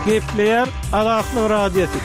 Gepleyer Azatlyk Radiosu.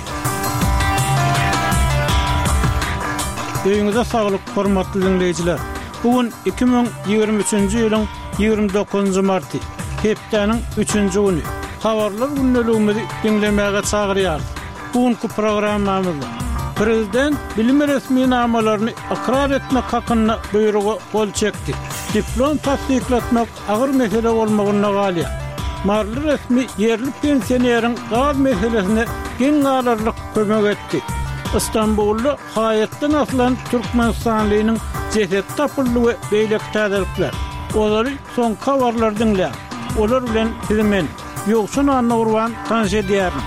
Öýüňize saglyk, hormatly dinleýijiler. Bugün 2023-nji ýylyň 29-njy marty, hepdeniň 3-nji güni. Habarlar günnäligimizi dinlemäge çagyrýar. Bugünkü programmamyzda Prezident bilim resmi namalaryny akrar etmek hakyna buýrugy gol çekdi. Diplom tasdiklatmak agyr mesele bolmagyna galýar. Marly resmi yerli pensioneriň gaz meselesine geň alarlyk kömek etdi. İstanbul'da hayattan aslan Türkmenistanlynyň ceset tapyldygy beýlek täzelikler. Olary son habarlar dinlä. Olar bilen men ýoksun anawrwan tanış edýärim.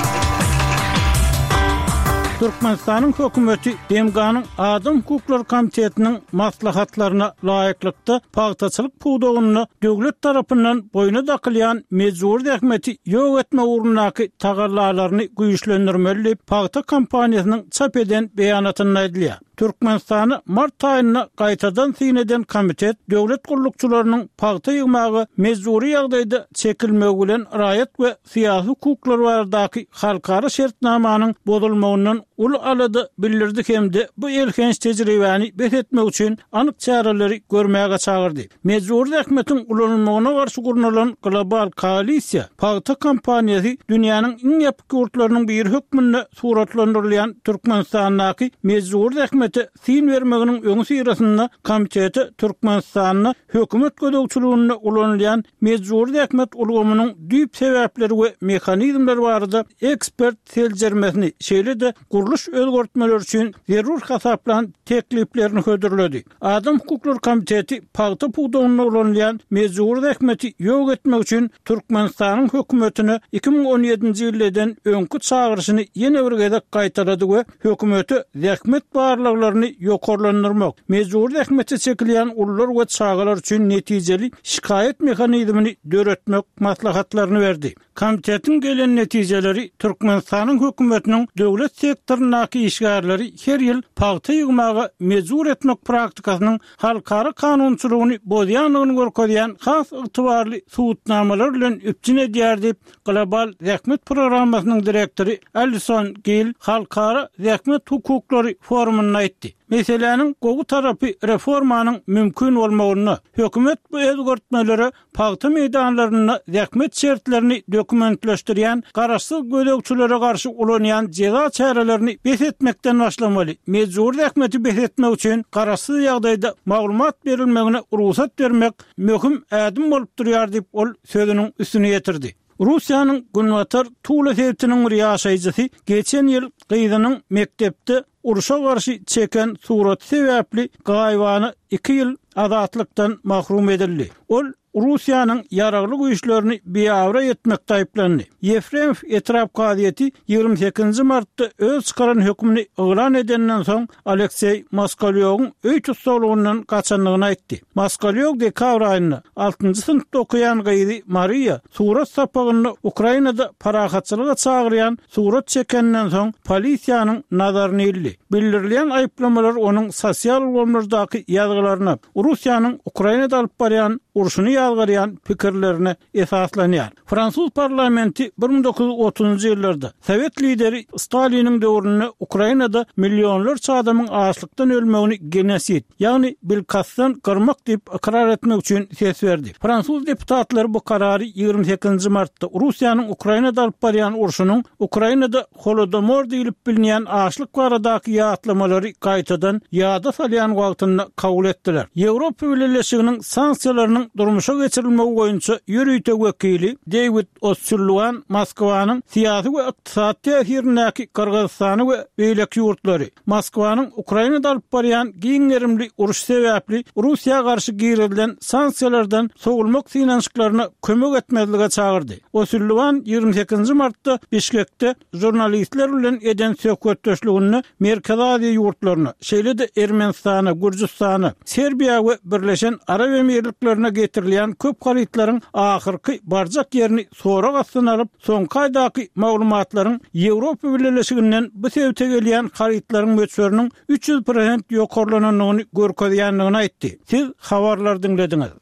Türkmenistanyň hökümeti Demganyň Adam Hukuklary Komitetiniň maslahatlaryna laýyklykda pagtaçylyk puwdagyny döwlet tarapyndan boýna dakylýan mejbur häkmeti ýok etme urundaky tagallalaryny güýçlendirmeli pagta kampaniýasynyň çap eden beýanatyny aýdylýar. Türkmenistany mart aýyna gaýtadan syneden komitet döwlet gullukçylarynyň pagta ýygmagy mejburi ýagdaýda çekilmegi bilen raýat we syýasy hukuklar baradaky halkara şertnamanyň bozulmagynyň ul alady bildirdi hemde bu elkenç tejribäni behetmek üçin anyk çareleri görmäge çagyrdy. Mejburi häkmetiň ulanmagyna garşy gurulan global koalisiýa pagta kampaniýasy dünýäniň iň ýapyk ýurtlarynyň bir hökmünde suratlandyrylýan Türkmenistandaky mejburi häkmeti sin vermeginiň öňü syrasynda komiteti Türkmenistanyň hökümet gödäwçiligiне ulanýan mejburi häkmet ulgamynyň düýp sebäpleri we mehanizmleri barada ekspert seljermesini şeýle-de guruluş özgörtmeler üçin zerur hasaplan tekliplerini hödürledi. Adam Hukuklary Komiteti pagta puwdagyny ulanýan mejburi häkmeti ýok etmek üçin Türkmenistanyň hökümetine 2017-nji ýyldan öňkü çağırşyny ýene bir gezek gaýtardy we hökümeti häkmet barlyklaryny ýokarlandyrmak, mejburi häkmeti çekilýän ullar we çağalar üçin netijeli şikayet mehanizmini döretmek maslahatlaryny berdi. Komitetin gelen netijeleri Türkmenistanyň hökümetiniň döwlet sektorunaky işgärleri her ýyl pagta ýygmagy mejbur etmek praktikasynyň halkara kanunçylygyny bozýanlygyny görkezýän has ygtybarly suwutnamalar bilen üpçün edýär diýip global häkmet programmasynyň direktori Alison Gill halkara häkmet hukuklary forumuna aýtdy. Meselenin gowy tarapy reformanyň mümkin bolmagyny, hökümet bu özgörtmelere pagta meýdanlaryna häkmet şertlerini dokumentleşdirýän garaşsyz gödäwçilere garşy ulanýan jeza çarelerini behetmekden başlamaly. Mejburi häkmeti behetmek üçin garaşsyz ýagdaýda maglumat berilmegine ruhsat bermek möhüm ädim bolup durýar diýip ol sözüniň üstüne ýetirdi. Russiýanyň Gunwatar Tulesewtiniň bir ýaşaýjysy geçen ýyl gyzynyň mektepde uruşa garşy çeken surat sebäpli gaýwany 2 ýyl azatlykdan mahrum edildi. Ol Russiýanyň ýaragly güýçlerini beýawra etmekde aýplandy. Yefremov etrap gazieti 28-nji martda öz çykaran hökmüni elan edenden soň Aleksey Moskowlyň öý tutsaglygyndan gaçanlygyny aýtdy. Moskowlyň dekabr aýyna 6-njy synpda okuyan gyzy Maria surat sapagyny Ukrainada parahatçylyga çagyrýan surat çekenden soň polisiýanyň nazaryny ildi. Bildirilýän aýplamalar onun sosial weblerdaky ýazgylaryna Russiýanyň Ukrainada alyp barýan urşuny ýalgarýan pikirlerine esaslanýar. Fransuz parlamenti 1930-njy ýyllarda Sowet lideri Staliniň döwründe Ukrainada millionlarça adamyň açlykdan ölmegini genosit, ýagny bilkasdan gyrmak diýip ikrar etmek üçin ses berdi. Fransuz deputatlary bu karary 28-nji martda Russiýanyň Ukrainada alyp barýan urşunyň Ukrainada Holodomor diýilip bilinýän açlyk baradaky ýatlamary gaýtadan ýada salýan wagtynda kabul etdiler. Ýewropa Birleşiginiň sanksiýalarynyň durmuşa geçirilmegi boýunça ýürüýtek wekili David Osulluan Moskwanyň syýasy we ykdysady täsirindäki Kyrgyzstany we beýleki ýurtlary Moskwanyň Ukrainada alyp barýan giňerimli uruş sebäpli Russiýa garşy giýrilen sanksiýalardan sogulmak synançyklaryna kömek etmezlige çagyrdy. Osulluan 28-nji martda Bişkekde jurnalistler bilen eden söhbetdeşligini Merkez Aziýa ýurtlaryna, şeýle-de Ermenistana, Gürjistana, Serbiýa we Birleşen Arab Emirliklerine getirilýän köp garytlaryň ahyrky barjak ýerini sorak astyna alyp, soňkaýdaky maglumatlaryň Ýewropa Birleşiginden bu sebäpde gelýän garytlaryň möçberiniň 300% ýokarlanynyny görkezýändigini aýtdy. Siz habarlar dinlediňiz.